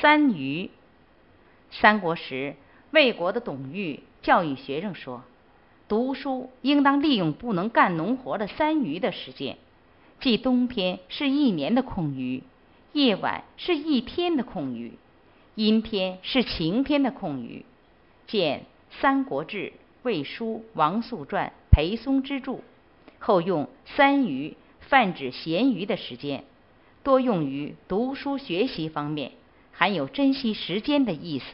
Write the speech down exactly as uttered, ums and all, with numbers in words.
三余。三国时，魏国的董玉教育学生说，读书应当利用不能干农活的三余的时间，即冬天是一年的空余，夜晚是一天的空余，阴天是晴天的空余。见《三国志》魏书王肃传裴松之注，后用三余泛指闲余的时间，多用于读书学习方面，含有珍惜时间的意思。